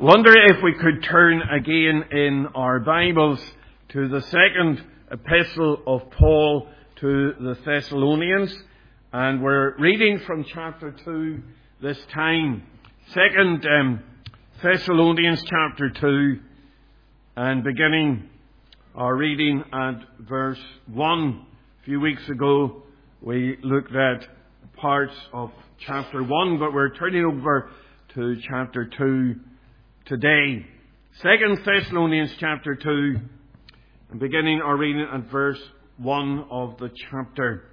Wonder if we could turn again in our Bibles to the second epistle of Paul to the Thessalonians. And we're reading from chapter 2 this time. Second Thessalonians chapter 2, and beginning our reading at verse 1. A few weeks ago we looked at parts of chapter 1, but we're turning over to chapter 2 today. 2 Thessalonians chapter 2, and beginning our reading at verse 1 of the chapter.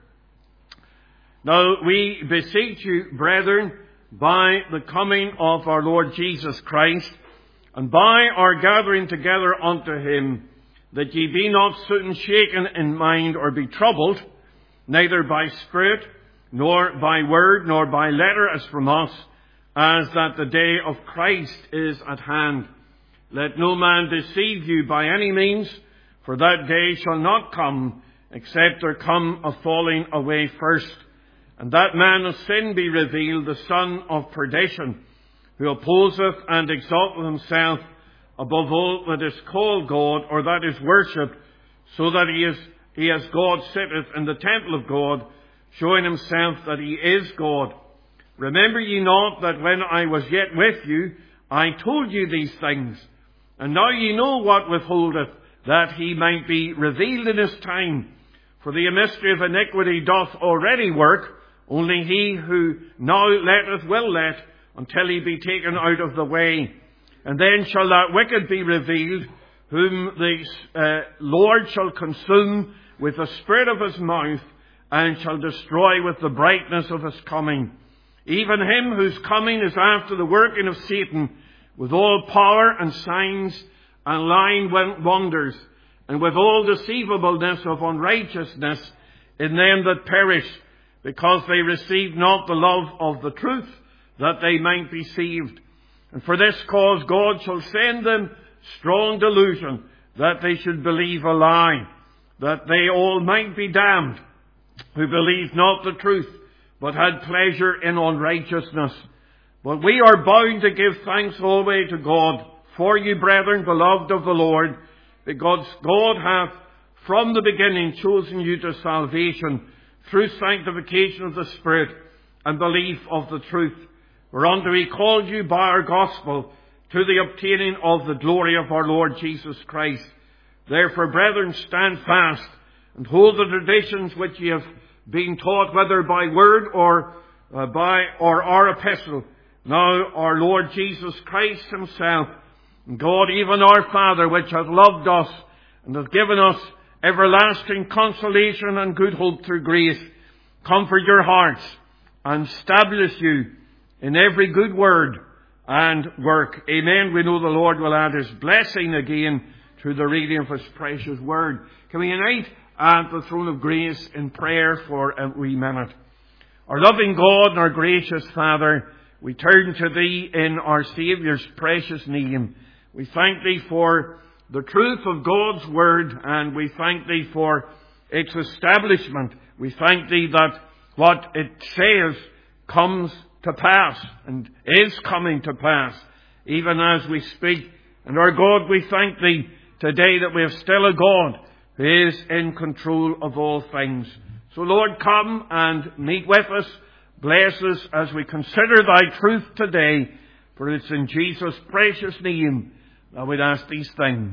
Now we beseech you, brethren, by the coming of our Lord Jesus Christ, and by our gathering together unto him, that ye be not soon shaken in mind or be troubled, neither by spirit, nor by word, nor by letter as from us, as that the day of Christ is at hand. Let no man deceive you by any means, for that day shall not come, except there come a falling away first, and that man of sin be revealed, the son of perdition, who opposeth and exalteth himself above all that is called God, or that is worshipped, so that he as God sitteth in the temple of God, showing himself that he is God. Remember ye not that when I was yet with you, I told you these things? And now ye know what withholdeth, that he might be revealed in his time. For the mystery of iniquity doth already work, only he who now letteth will let, until he be taken out of the way. And then shall that wicked be revealed, whom the Lord shall consume with the spirit of his mouth, and shall destroy with the brightness of his coming. Even him whose coming is after the working of Satan, with all power and signs and lying wonders, and with all deceivableness of unrighteousness in them that perish, because they receive not the love of the truth, that they might be saved. And for this cause God shall send them strong delusion, that they should believe a lie, that they all might be damned, who believed not the truth, but had pleasure in unrighteousness. But we are bound to give thanks always to God for you, brethren, beloved of the Lord, because God hath from the beginning chosen you to salvation through sanctification of the Spirit and belief of the truth, whereunto he called you by our gospel to the obtaining of the glory of our Lord Jesus Christ. Therefore, brethren, stand fast and hold the traditions which ye have been taught, whether by word or by our epistle. Now our Lord Jesus Christ himself, and God even our Father, which hath loved us and hath given us everlasting consolation and good hope through grace, comfort your hearts and establish you in every good word and work. Amen. We know the Lord will add his blessing again through the reading of his precious word. Can we unite at the throne of grace in prayer for a wee minute? Our loving God and our gracious Father, we turn to thee in our Saviour's precious name. We thank thee for the truth of God's word, and we thank thee for its establishment. We thank thee that what it says comes to pass and is coming to pass, even as we speak. And our God, we thank thee today that we have still a God who is in control of all things. So Lord, come and meet with us. Bless us as we consider thy truth today. For it's in Jesus' precious name that we'd ask these things.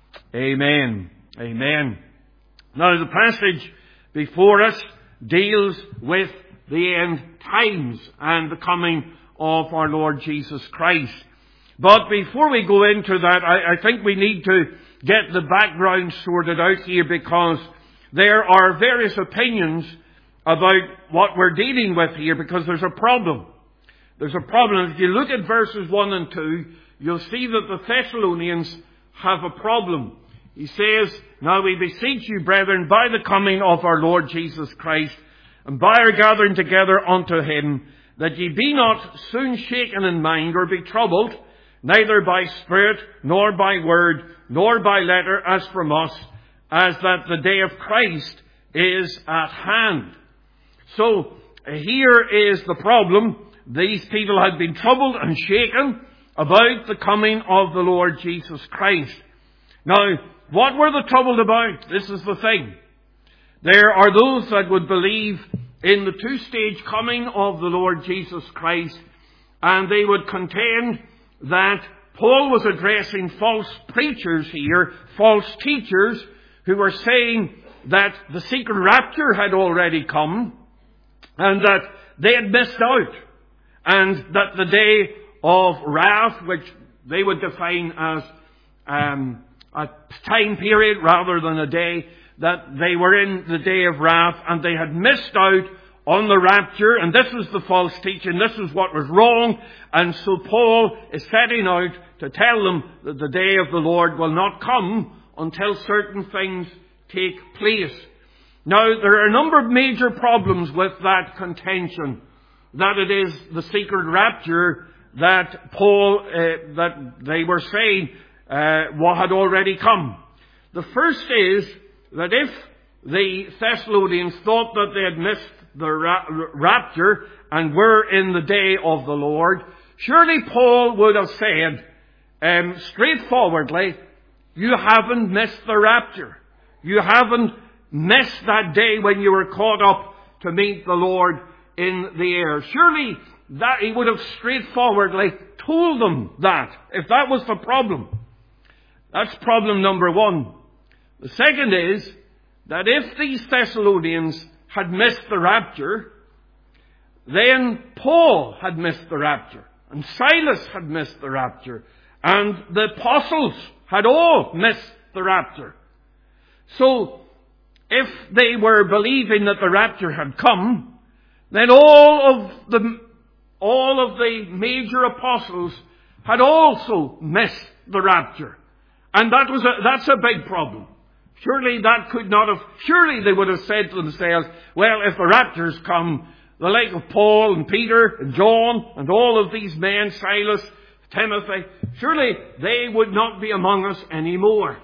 Amen. Amen. Now the passage before us deals with the end times and the coming of our Lord Jesus Christ. But before we go into that, I think we need to get the background sorted out here, because there are various opinions about what we're dealing with here, because there's a problem. There's a problem. If you look at verses 1 and 2, you'll see that the Thessalonians have a problem. He says, now we beseech you, brethren, by the coming of our Lord Jesus Christ, and by our gathering together unto him, that ye be not soon shaken in mind or be troubled, neither by spirit, nor by word, nor by letter as from us, as that the day of Christ is at hand. So here is the problem. These people had been troubled and shaken, about the coming of the Lord Jesus Christ. Now, what were they troubled about? This is the thing. There are those that would believe in the two-stage coming of the Lord Jesus Christ, and they would contend that Paul was addressing false preachers here, false teachers, who were saying that the secret rapture had already come, and that they had missed out, and that the day of wrath, which they would define as a time period rather than a day, that they were in the day of wrath, and they had missed out on the rapture, and this was the false teaching, this is what was wrong, and so Paul is setting out to tell them that the day of the Lord will not come until certain things take place. Now, there are a number of major problems with that contention, that it is the secret rapture that Paul, that they were saying what had already come. The first is that if the Thessalonians thought that they had missed the rapture and were in the day of the Lord, surely Paul would have said straightforwardly, you haven't missed the rapture. You haven't missed that day when you were caught up to meet the Lord in the air. Surely that he would have straightforwardly told them that, if that was the problem. That's problem number one. The second is that if these Thessalonians had missed the rapture, then Paul had missed the rapture, and Silas had missed the rapture, and the apostles had all missed the rapture. So, if they were believing that the rapture had come, then all of the major apostles had also missed the rapture. And that's a big problem. Surely they would have said to themselves, well, if the rapture's come, the like of Paul and Peter and John and all of these men, Silas, Timothy, surely they would not be among us anymore.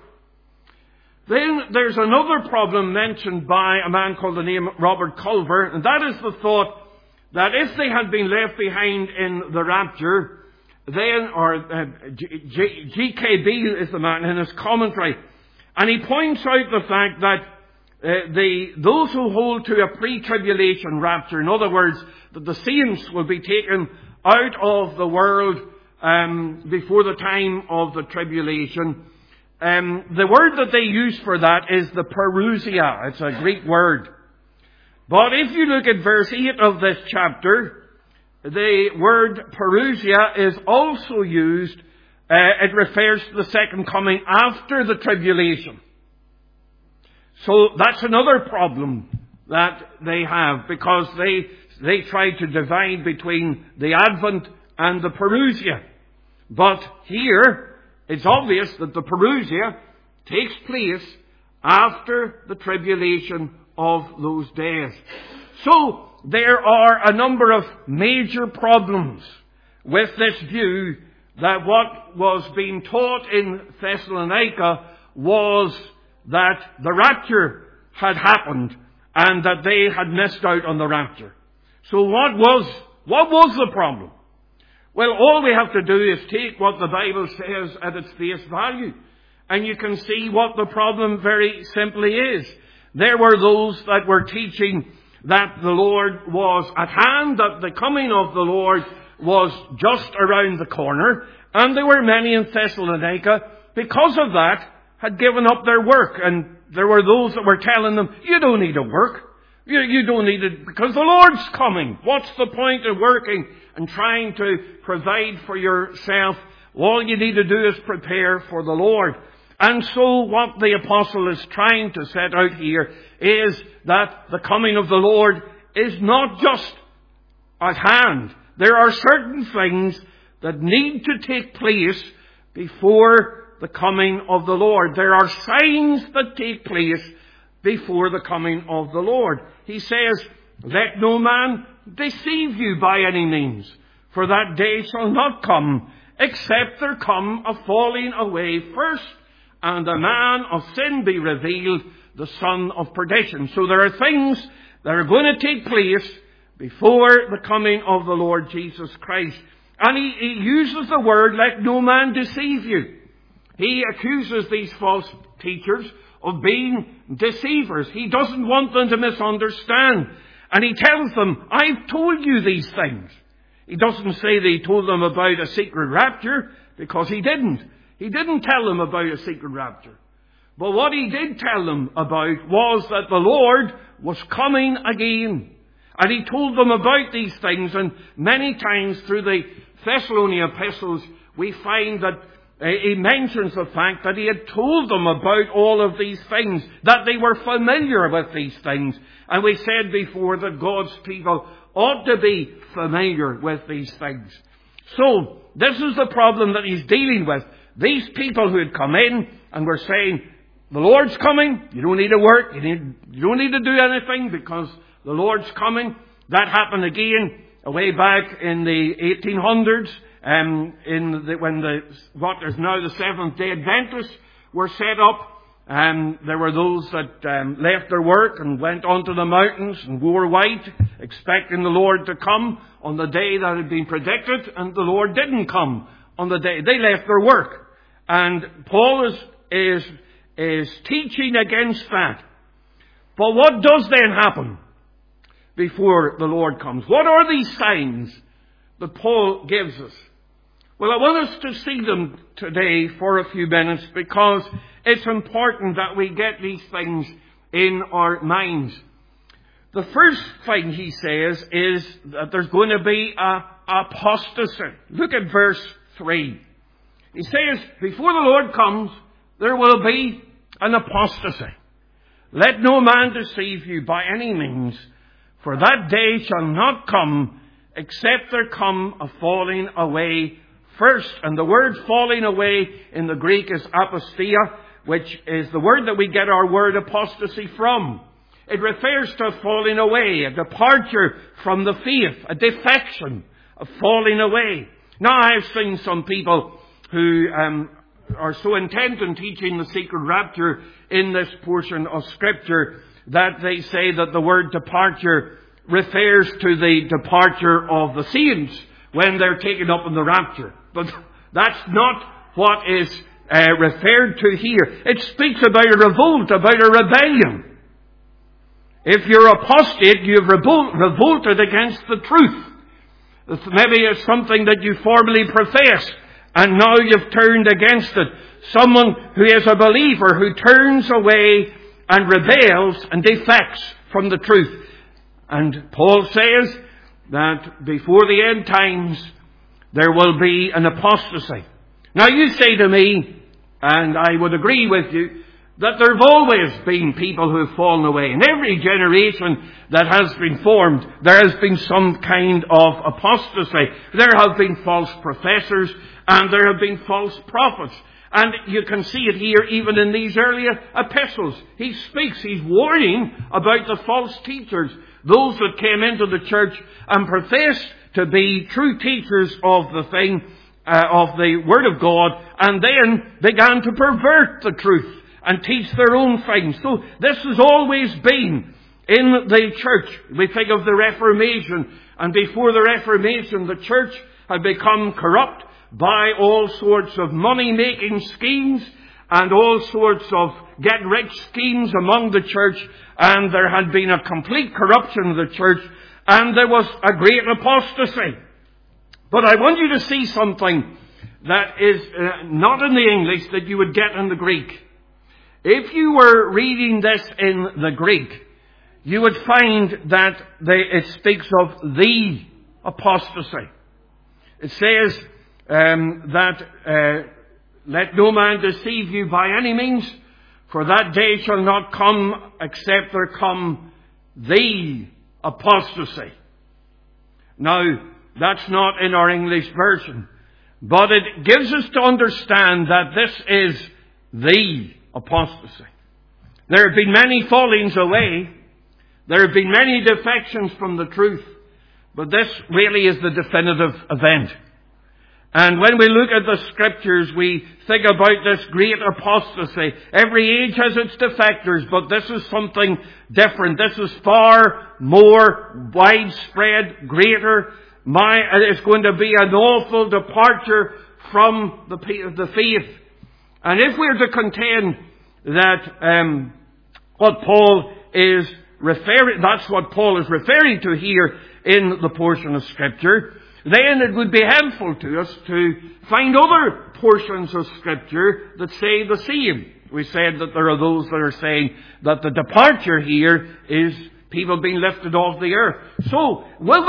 Then there's another problem mentioned by a man called the name Robert Culver, and that is the thought that if they had been left behind in the rapture, then, G.K. Beale is the man in his commentary, and he points out the fact that those who hold to a pre-tribulation rapture, in other words, that the saints will be taken out of the world before the time of the tribulation, the word that they use for that is the parousia. It's a Greek word. But if you look at verse 8 of this chapter, the word parousia is also used. It refers to the second coming after the tribulation. So that's another problem that they have, because they try to divide between the Advent and the parousia. But here, it's obvious that the parousia takes place after the tribulation of those days. So, there are a number of major problems with this view that what was being taught in Thessalonica was that the rapture had happened and that they had missed out on the rapture. So what was the problem? Well, all we have to do is take what the Bible says at its face value, and you can see what the problem very simply is. There were those that were teaching that the Lord was at hand, that the coming of the Lord was just around the corner, and there were many in Thessalonica, because of that, had given up their work, and there were those that were telling them, you don't need to work. You don't need it because the Lord's coming. What's the point of working and trying to provide for yourself? All you need to do is prepare for the Lord. And so what the apostle is trying to set out here is that the coming of the Lord is not just at hand. There are certain things that need to take place before the coming of the Lord. There are signs that take place before the coming of the Lord. He says, let no man deceive you by any means, for that day shall not come, except there come a falling away first, and the man of sin be revealed, the son of perdition. So there are things that are going to take place before the coming of the Lord Jesus Christ. And he uses the word, let no man deceive you. He accuses these false teachers of being deceivers. He doesn't want them to misunderstand. And he tells them, I've told you these things. He doesn't say that he told them about a secret rapture, because he didn't. He didn't tell them about a secret rapture. But what he did tell them about was that the Lord was coming again. And he told them about these things. And many times through the Thessalonian epistles, we find that he mentions the fact that he had told them about all of these things, that they were familiar with these things. And we said before that God's people ought to be familiar with these things. So, this is the problem that he's dealing with. These people who had come in and were saying, the Lord's coming, you don't need to work, you don't need to do anything because the Lord's coming. That happened again way back in the 1800s, when what is now the Seventh-day Adventists were set up. There were those that left their work and went onto the mountains and wore white, expecting the Lord to come on the day that had been predicted, and the Lord didn't come on the day. They left their work. And Paul is teaching against that. But what does then happen before the Lord comes? What are these signs that Paul gives us? Well, I want us to see them today for a few minutes, because it's important that we get these things in our minds. The first thing he says is that there's going to be an apostasy. Look at verse 3. He says, before the Lord comes, there will be an apostasy. Let no man deceive you by any means, for that day shall not come, except there come a falling away first. And the word falling away in the Greek is apostia, which is the word that we get our word apostasy from. It refers to a falling away, a departure from the faith, a defection, a falling away. Now, I've seen some people who are so intent on teaching the secret rapture in this portion of Scripture that they say that the word departure refers to the departure of the saints when they're taken up in the rapture. But that's not what is referred to here. It speaks about a revolt, about a rebellion. If you're apostate, you've revolted against the truth. Maybe it's something that you formerly professed, and now you've turned against it. Someone who is a believer who turns away and rebels and defects from the truth. And Paul says that before the end times, there will be an apostasy. Now you say to me, and I would agree with you, that there have always been people who have fallen away. In every generation that has been formed, there has been some kind of apostasy. There have been false professors, and there have been false prophets. And you can see it here even in these earlier epistles. He speaks, he's warning about the false teachers, those that came into the church and professed to be true teachers of the thing, of the Word of God, and then began to pervert the truth and teach their own things. So this has always been in the church. We think of the Reformation, and before the Reformation, the church had become corrupt by all sorts of money-making schemes and all sorts of get-rich schemes among the church, and there had been a complete corruption of the church, and there was a great apostasy. But I want you to see something that is not in the English that you would get in the Greek. If you were reading this in the Greek, you would find that it speaks of the apostasy. It says that let no man deceive you by any means, for that day shall not come except there come the apostasy. Now, that's not in our English version, but it gives us to understand that this is the apostasy. There have been many fallings away. There have been many defections from the truth, but this really is the definitive event. And when we look at the Scriptures, we think about this great apostasy. Every age has its defectors, but this is something different. This is far more widespread, greater, it's going to be an awful departure from the faith. And if we're to contend that what Paul is referring, that's what Paul is referring to here in the portion of Scripture, then it would be helpful to us to find other portions of Scripture that say the same. We said that there are those that are saying that the departure here is people being lifted off the earth. So, will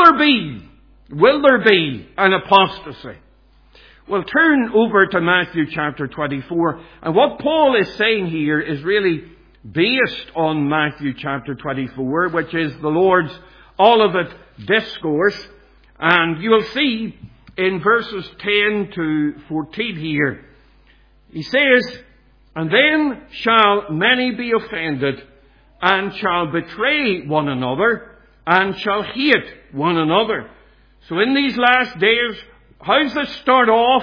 there be an apostasy? Well, turn over to Matthew chapter 24. And what Paul is saying here is really based on Matthew chapter 24, which is the Lord's Olivet Discourse. And you will see in verses 10 to 14 here, he says, "And then shall many be offended, and shall betray one another, and shall hate one another." So in these last days, how does this start off?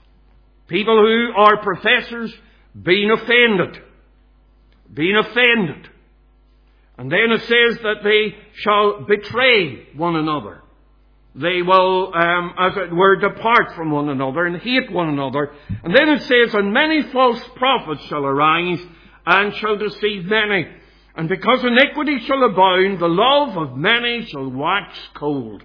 People who are professors being offended. Being offended. And then it says that they shall betray one another. They will, as it were, depart from one another and hate one another. And then it says, "And many false prophets shall arise, and shall deceive many. And because iniquity shall abound, the love of many shall wax cold.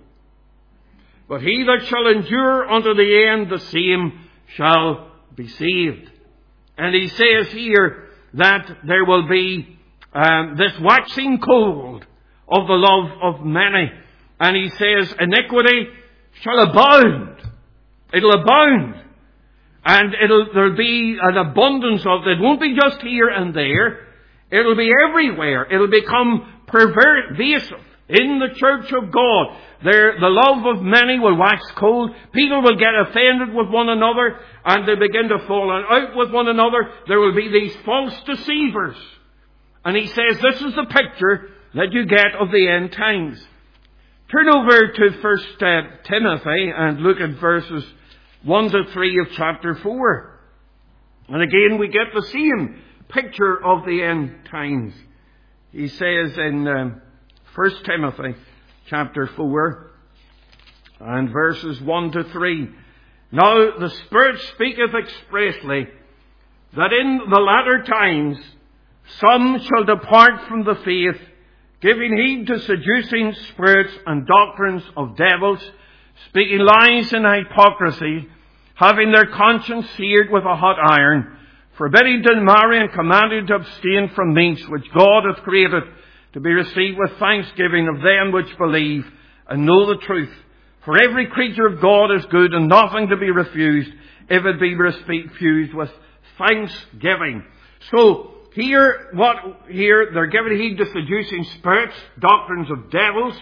But he that shall endure unto the end, the same shall be saved." And he says here that there will be this waxing cold of the love of many. And he says iniquity shall abound. It'll abound. And there'll be an abundance of it. It won't be just here and there. It'll be everywhere. It'll become pervasive in the church of God. The love of many will wax cold. People will get offended with one another, and they begin to fall out with one another. There will be these false deceivers. And he says this is the picture that you get of the end times. Turn over to 1 Timothy and look at verses 1 to 3 of chapter 4. And again we get the same picture of the end times. He says in 1 Timothy chapter 4 and verses 1 to 3. "Now the Spirit speaketh expressly that in the latter times some shall depart from the faith, giving heed to seducing spirits and doctrines of devils, speaking lies and hypocrisy, having their conscience seared with a hot iron, forbidding to marry and commanding to abstain from meats which God hath created to be received with thanksgiving of them which believe and know the truth. For every creature of God is good, and nothing to be refused, if it be refused with thanksgiving." So, Here, they're giving heed to seducing spirits, doctrines of devils,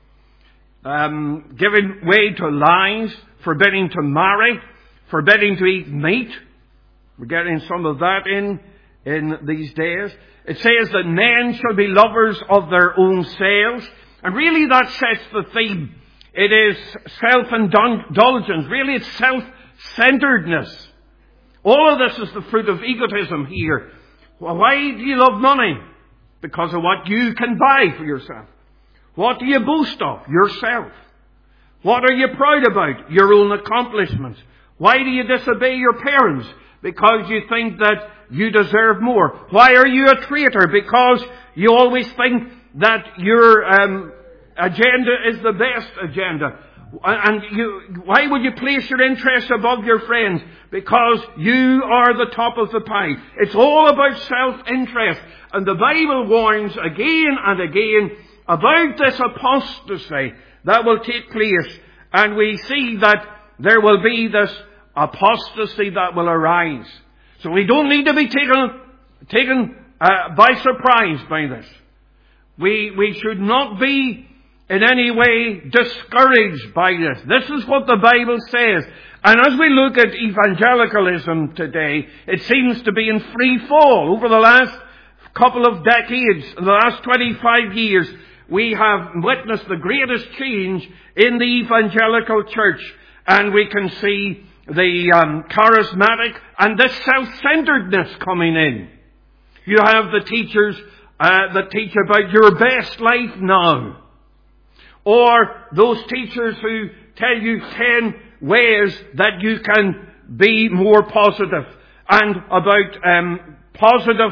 giving way to lies, forbidding to marry, forbidding to eat meat. We're getting some of that in these days. It says that men shall be lovers of their own selves. And really that sets the theme. It is self-indulgence. Really it's self-centeredness. All of this is the fruit of egotism here. Well, why do you love money? Because of what you can buy for yourself. What do you boast of? Yourself. What are you proud about? Your own accomplishments. Why do you disobey your parents? Because you think that you deserve more. Why are you a traitor? Because you always think that your agenda is the best agenda. And why would you place your interests above your friends? Because you are the top of the pie. It's all about self-interest. And the Bible warns again and again about this apostasy that will take place. And we see that there will be this apostasy that will arise. So we don't need to be taken by surprise by this. We should not be in any way discouraged by this. This is what the Bible says. And as we look at evangelicalism today, it seems to be in free fall. Over the last couple of decades, the last 25 years, we have witnessed the greatest change in the evangelical church. And we can see the charismatic and this self-centeredness coming in. You have the teachers that teach about your best life now. Or those teachers who tell you 10 ways that you can be more positive, and about positive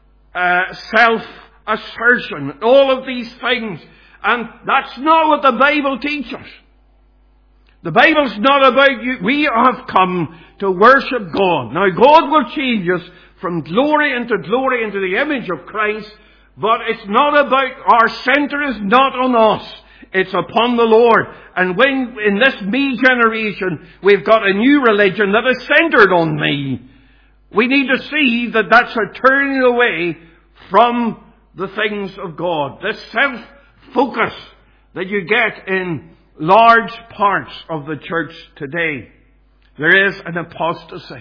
self-assertion, all of these things. And that's not what the Bible teaches. The Bible's not about you. We have come to worship God. Now, God will change us from glory into the image of Christ, but it's not about, our center is not on us. It's upon the Lord. And when, in this me generation, we've got a new religion that is centered on me, we need to see that that's a turning away from the things of God. This self-focus that you get in large parts of the church today. There is an apostasy.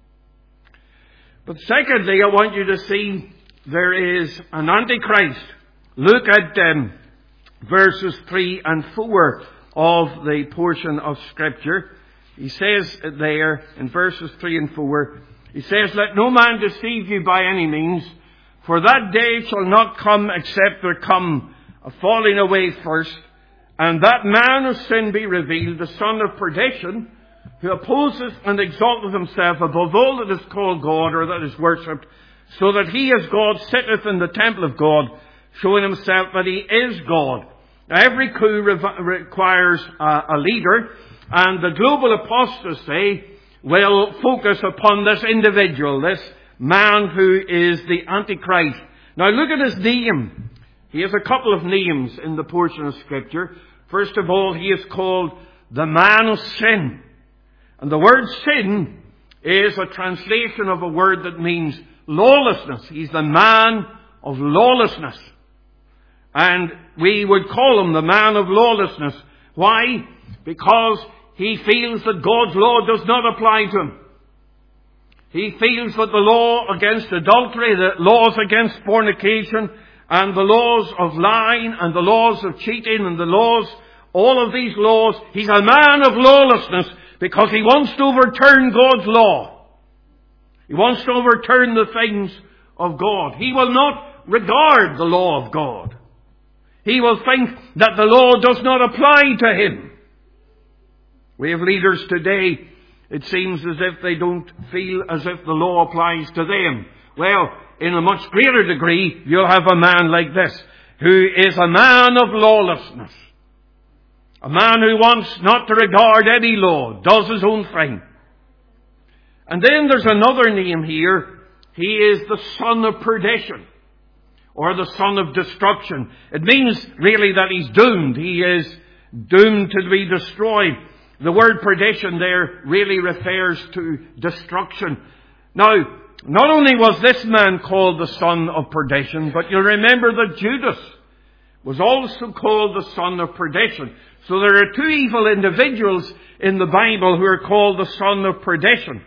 But secondly, I want you to see there is an antichrist. Look at verses 3 and 4 of the portion of Scripture. He says there in verses 3 and 4, he says, "Let no man deceive you by any means, for that day shall not come except there come a falling away first, and that man of sin be revealed, the son of perdition, who opposes and exalteth himself above all that is called God or that is worshipped, so that he as God sitteth in the temple of God, showing himself that he is God." Now, every coup requires a leader, and the global apostasy will focus upon this individual, this man who is the Antichrist. Now, look at his name. He has a couple of names in the portion of Scripture. First of all, he is called the man of sin. And the word sin is a translation of a word that means lawlessness. He's the man of lawlessness. And we would call him the man of lawlessness. Why? Because he feels that God's law does not apply to him. He feels that the law against adultery, the laws against fornication, and the laws of lying, and the laws of cheating, and the laws, all of these laws, he's a man of lawlessness because he wants to overturn God's law. He wants to overturn the things of God. He will not regard the law of God. He will think that the law does not apply to him. We have leaders today, it seems as if they don't feel as if the law applies to them. Well, in a much greater degree, you'll have a man like this, who is a man of lawlessness. A man who wants not to regard any law, does his own thing. And then there's another name here. He is the son of perdition, or the son of destruction. It means really that he's doomed. He is doomed to be destroyed. The word perdition there really refers to destruction. Now, not only was this man called the son of perdition, but you'll remember that Judas was also called the son of perdition. So there are two evil individuals in the Bible who are called the son of perdition.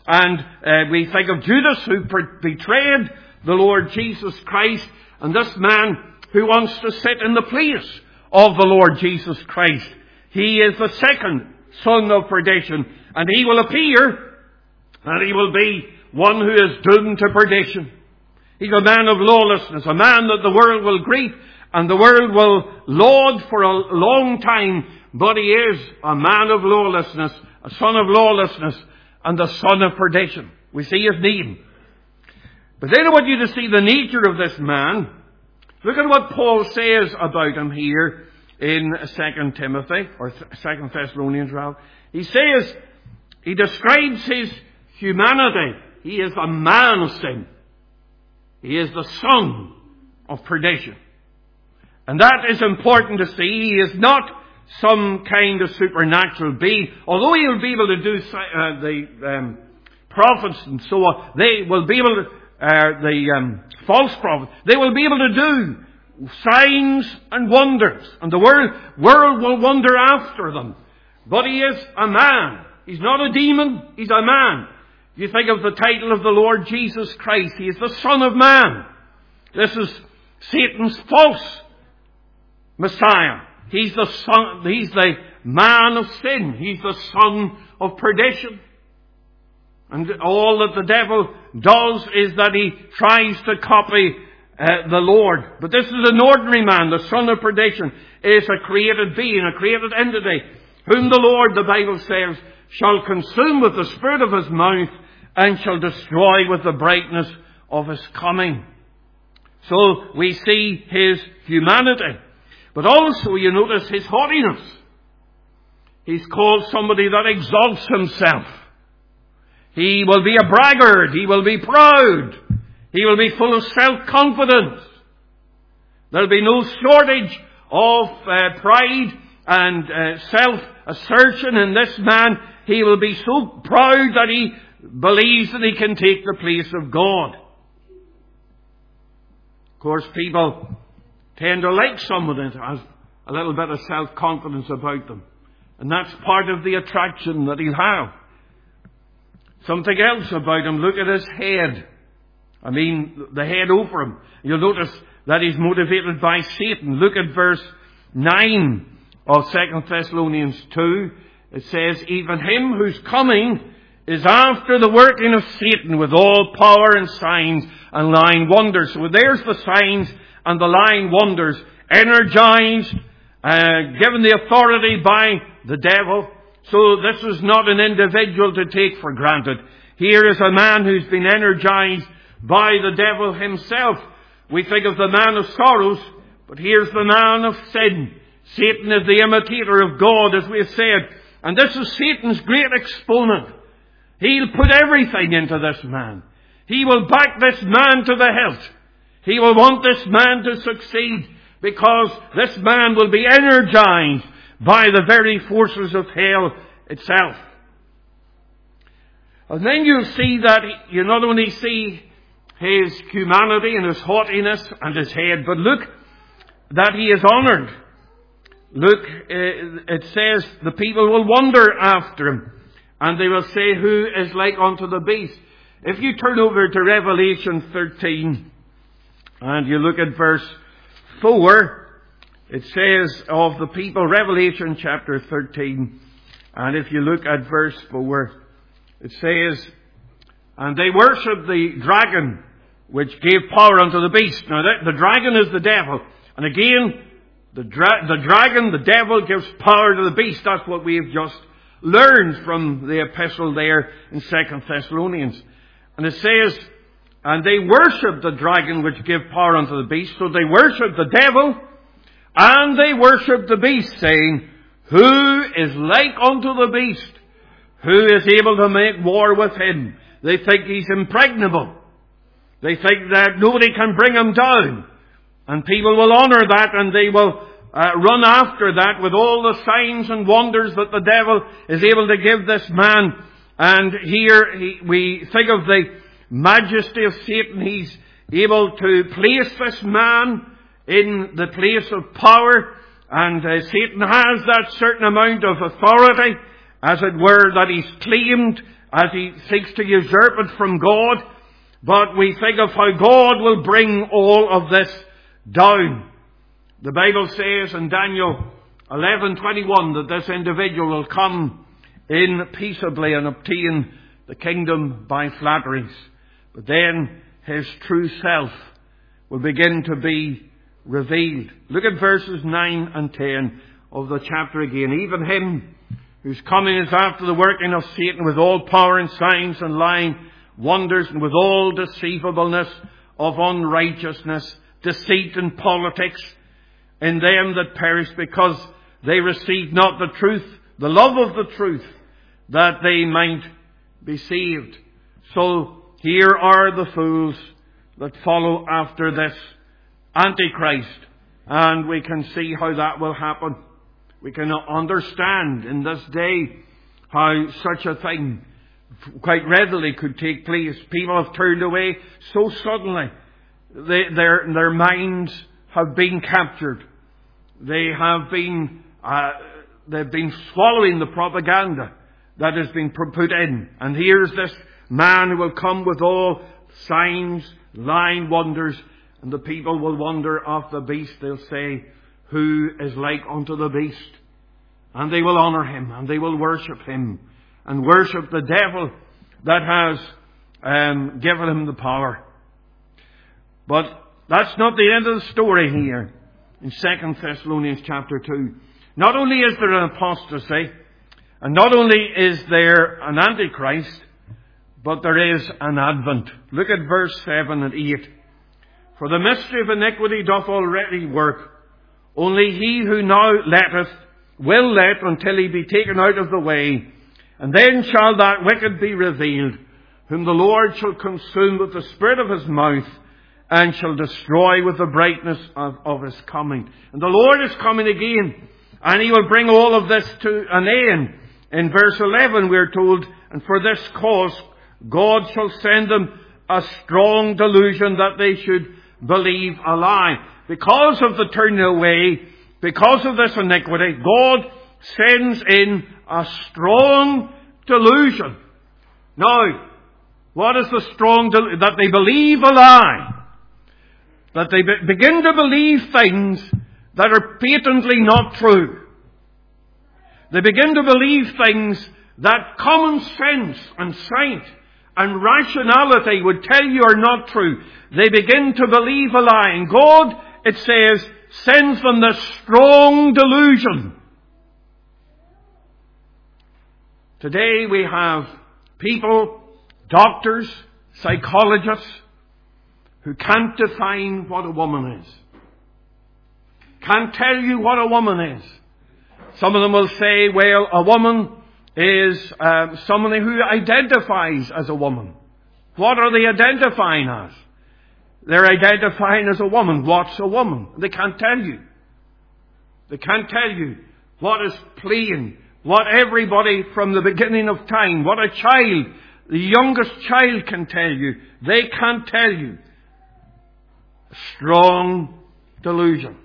And we think of Judas, who betrayed the Lord Jesus Christ, and this man who wants to sit in the place of the Lord Jesus Christ. He is the second son of perdition, and he will appear, and he will be one who is doomed to perdition. He's a man of lawlessness, a man that the world will greet, and the world will laud for a long time, but he is a man of lawlessness, a son of lawlessness, and the son of perdition. We see his name. But then I want you to see the nature of this man. Look at what Paul says about him here in 2 Timothy, or 2 Thessalonians rather. He says, he describes his humanity. He is a man of sin. He is the son of perdition. And that is important to see. He is not some kind of supernatural being. Although he will be able to do the prophets and so on, they will be able to, the false prophets, they will be able to do signs and wonders. And the world will wonder after them. But he is a man. He's not a demon. He's a man. You think of the title of the Lord Jesus Christ. He is the Son of Man. This is Satan's false Messiah. He's the son. He's the man of sin. He's the son of perdition. And all that the devil does is that he tries to copy the Lord. But this is an ordinary man. The son of perdition is a created being, a created entity. whom the Lord, the Bible says, shall consume with the spirit of his mouth, and shall destroy with the brightness of his coming. So we see his humanity, but also you notice his haughtiness. He's called somebody that exalts himself. He will be a braggart. He will be proud. He will be full of self-confidence. There'll be no shortage of pride and self-assertion in this man. He will be so proud that he believes that he can take the place of God. Of course, people tend to like someone that has a little bit of self-confidence about them. And that's part of the attraction that he'll have. Something else about him. Look at his head. I mean, the head over him. You'll notice that he's motivated by Satan. Look at verse 9 of 2 Thessalonians 2. It says, even him whose coming is after the working of Satan with all power and signs and lying wonders. So there's the signs and the lying wonders, energized, given the authority by the devil. So this is not an individual to take for granted. Here is a man who's been energized by the devil himself. We think of the man of sorrows, but here's the man of sin. Satan is the imitator of God, as we have said. And this is Satan's great exponent. He'll put everything into this man. He will back this man to the hilt. He will want this man to succeed, because this man will be energized by the very forces of hell itself. And then you'll see that you not only see his humanity and his haughtiness and his head, but look that he is honoured. Look, it says the people will wonder after him, and they will say, who is like unto the beast? If you turn over to Revelation 13, and you look at verse 4, it says of the people, Revelation chapter 13, and if you look at verse 4, it says, and they worship the dragon, which gave power unto the beast. Now, the dragon is the devil. And again, the dragon, the devil, gives power to the beast. That's what we have just learned from the epistle there in 2 Thessalonians. And it says, and they worship the dragon, which gave power unto the beast. So they worship the devil, and they worship the beast, saying, who is like unto the beast? Who is able to make war with him? They think he's impregnable. They think that nobody can bring him down. And people will honour that, and they will run after that with all the signs and wonders that the devil is able to give this man. And here we think of the majesty of Satan. He's able to place this man in the place of power. And Satan has that certain amount of authority, as it were, that he's claimed as he seeks to usurp it from God. But we think of how God will bring all of this down. The Bible says in Daniel 11:21 that this individual will come in peaceably and obtain the kingdom by flatteries. But then his true self will begin to be revealed. Look at verses 9 and 10 of the chapter again. Even him whose coming is after the working of Satan with all power and signs and lying wonders, and with all deceivableness of unrighteousness, deceit and politics in them that perish, because they receive not the truth, the love of the truth, that they might be saved. So here are the fools that follow after this Antichrist, and we can see how that will happen. We can understand in this day how such a thing quite readily could take place. People have turned away so suddenly. Their minds have been captured. They have been, they've been swallowing the propaganda that has been put in. And here's this man who will come with all signs, lying wonders, and the people will wonder of the beast. They'll say, who is like unto the beast? And they will honour him, and they will worship him, and worship the devil that has given him the power. But that's not the end of the story here in 2 Thessalonians chapter 2. Not only is there an apostasy, and not only is there an Antichrist, but there is an advent. Look at verse 7 and 8. For the mystery of iniquity doth already work. Only he who now letteth will let until he be taken out of the way. And then shall that wicked be revealed, whom the Lord shall consume with the spirit of his mouth, and shall destroy with the brightness of his coming. And the Lord is coming again, and he will bring all of this to an end. In verse 11 we are told, and for this cause God shall send them a strong delusion that they should believe a lie. Because of the turning away, because of this iniquity, God sends in a strong delusion. Now, what is the strong delusion? That they believe a lie. That they begin to believe things that are patently not true. They begin to believe things that common sense and sight and rationality would tell you are not true. They begin to believe a lie. And God, it says, sends them this strong delusion. Today we have people, doctors, psychologists, who can't define what a woman is. Can't tell you what a woman is. Some of them will say, well, a woman is someone who identifies as a woman. What are they identifying as? They're identifying as a woman. What's a woman? They can't tell you. They can't tell you what is plain, what everybody from the beginning of time, what a child, the youngest child can tell you. They can't tell you. Strong delusion.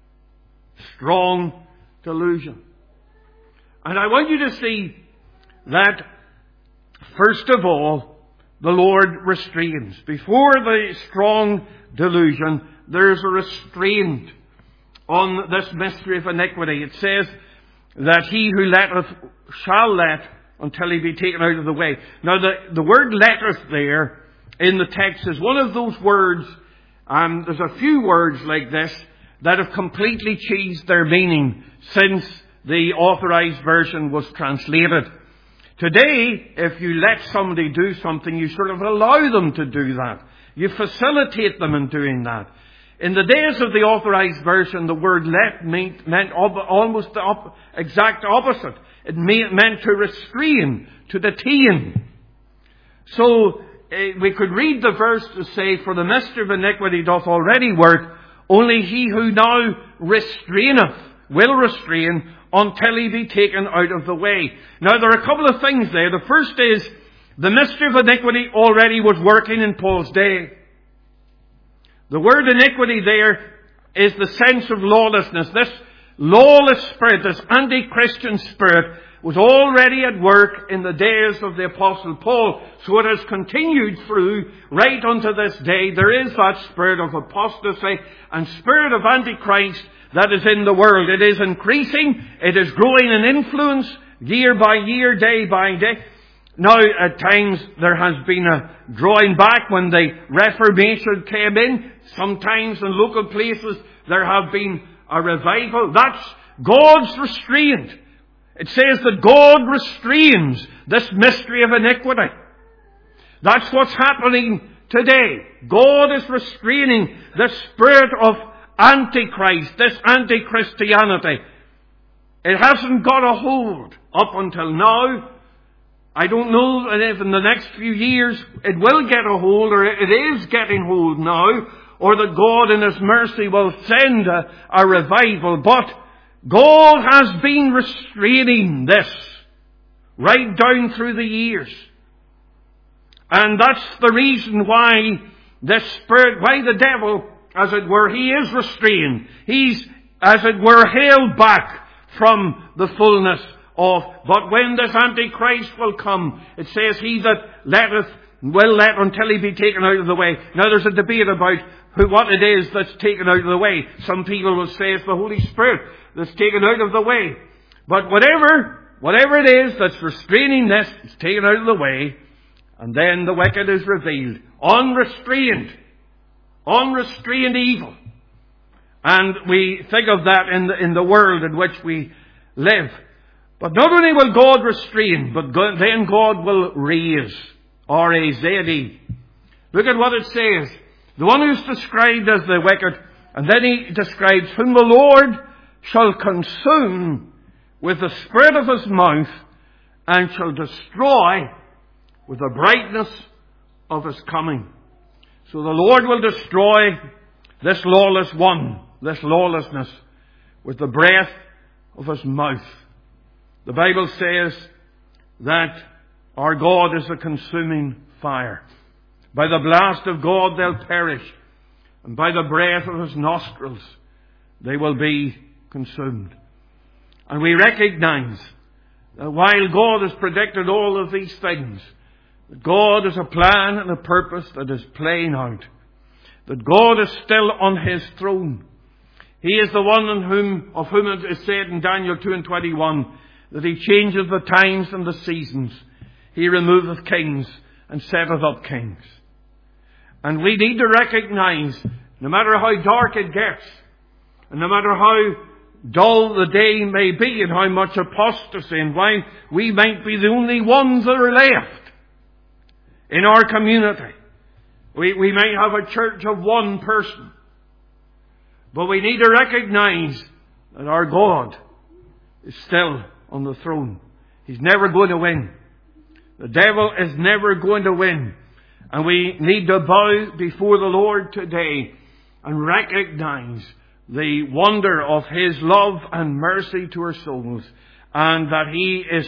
Strong delusion. And I want you to see that, first of all, the Lord restrains. Before the strong delusion, there's a restraint on this mystery of iniquity. It says that he who letteth shall let until he be taken out of the way. Now, the word letteth there in the text is one of those words, there's a few words like this that have completely changed their meaning since the Authorized Version was translated. Today, if you let somebody do something, you sort of allow them to do that. You facilitate them in doing that. In the days of the Authorized Version, the word let meant almost the exact opposite. It meant to restrain, to detain. So, we could read the verse to say, for the mystery of iniquity doth already work, only he who now restraineth will restrain until he be taken out of the way. Now, there are a couple of things there. The first is, the mystery of iniquity already was working in Paul's day. The word iniquity there is the sense of lawlessness. This lawless spirit, this anti-Christian spirit, was already at work in the days of the Apostle Paul. So it has continued through right unto this day. There is that spirit of apostasy and spirit of Antichrist that is in the world. It is increasing. It is growing in influence year by year, day by day. Now, at times, there has been a drawing back when the Reformation came in. Sometimes in local places, there have been a revival. That's God's restraint. It says that God restrains this mystery of iniquity. That's what's happening today. God is restraining the spirit of Antichrist, this anti-Christianity. It hasn't got a hold up until now. I don't know if in the next few years it will get a hold, or it is getting hold now, or that God in His mercy will send a revival. But God has been restraining this right down through the years. And that's the reason why this spirit, why the devil, as it were, he is restrained. He's, as it were, held back from the fullness of. But when this Antichrist will come, it says, he that letteth will let until he be taken out of the way. Now there's a debate about what it is that's taken out of the way. Some people will say it's the Holy Spirit that's taken out of the way. But whatever it is that's restraining this, it's taken out of the way. And then the wicked is revealed. Unrestrained evil. And we think of that in the world in which we live. But not only will God restrain, but then God will raise. R-A-Z-E. Look at what it says. The one who's described as the wicked, and then he describes whom the Lord shall consume with the spirit of his mouth, and shall destroy with the brightness of his coming. So the Lord will destroy this lawless one, this lawlessness, with the breath of his mouth. The Bible says that our God is a consuming fire. By the blast of God they'll perish, and by the breath of his nostrils they will be consumed. And we recognize that while God has predicted all of these things, that God has a plan and a purpose that is playing out. That God is still on his throne. He is the one of whom it is said in Daniel 2:21 that he changes the times and the seasons. He removeth kings and setteth up kings. And we need to recognize, no matter how dark it gets, and no matter how dull the day may be, and how much apostasy, and why we might be the only ones that are left in our community. We might have a church of one person. But we need to recognize that our God is still on the throne. He's never going to win. The devil is never going to win. And we need to bow before the Lord today and recognize the wonder of his love and mercy to our souls, and that he is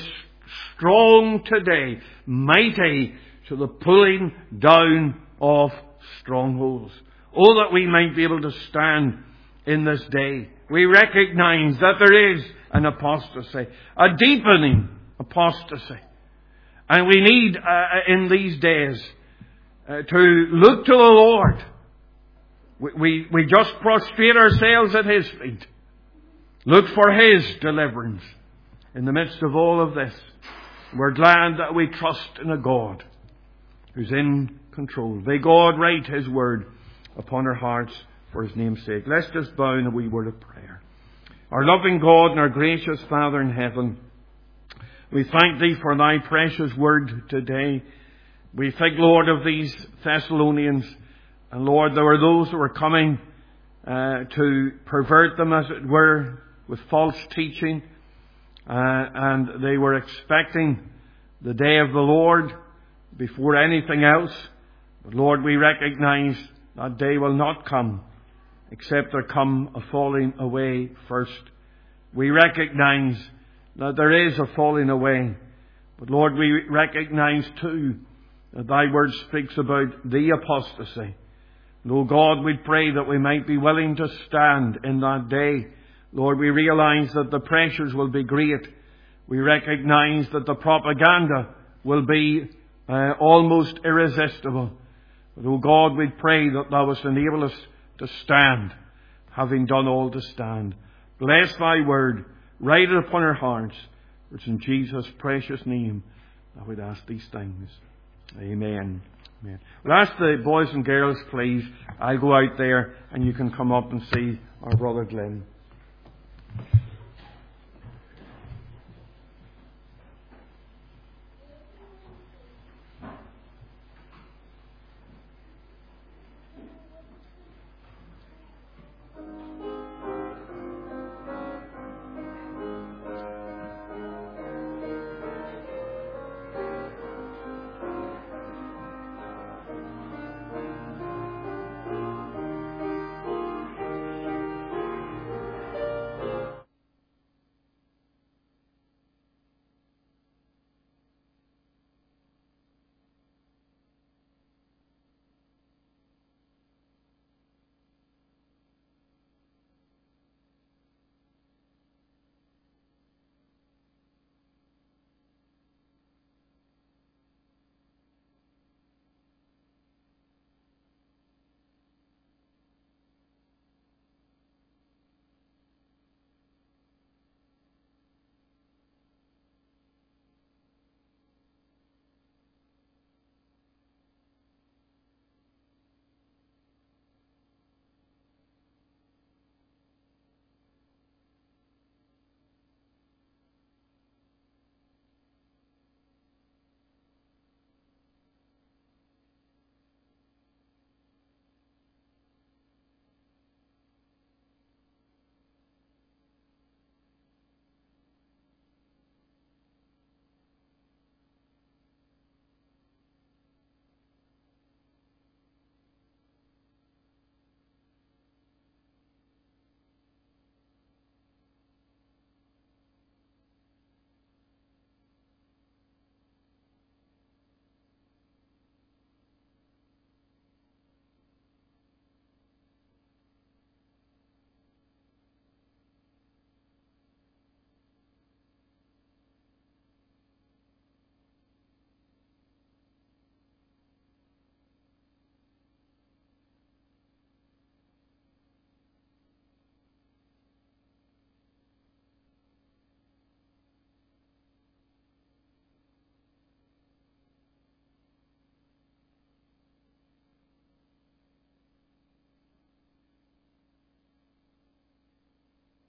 strong today, mighty to the pulling down of strongholds. Oh, that we might be able to stand in this day. We recognize that there is an apostasy, a deepening apostasy. And we need, in these days, to look to the Lord. We just prostrate ourselves at his feet. Look for his deliverance. In the midst of all of this, we're glad that we trust in a God who's in control. May God write his word upon our hearts for his name's sake. Let's just bow in a wee word of prayer. Our loving God and our gracious Father in heaven, we thank thee for thy precious word today. We think, Lord, of these Thessalonians. And Lord, there were those who were coming to pervert them, as it were, with false teaching. And they were expecting the day of the Lord before anything else. But Lord, we recognize that day will not come except there come a falling away first. We recognize that there is a falling away. But Lord, we recognize too that thy word speaks about the apostasy. Lord God, we pray that we might be willing to stand in that day. Lord, we realize that the pressures will be great. We recognize that the propaganda will be almost irresistible. But, oh God, we pray that thou wouldst enable us to stand, having done all to stand. Bless thy word. Write it upon our hearts. For it's in Jesus' precious name that we'd ask these things. Amen. Amen. We'll ask the boys and girls, please. I'll go out there and you can come up and see our brother Glenn.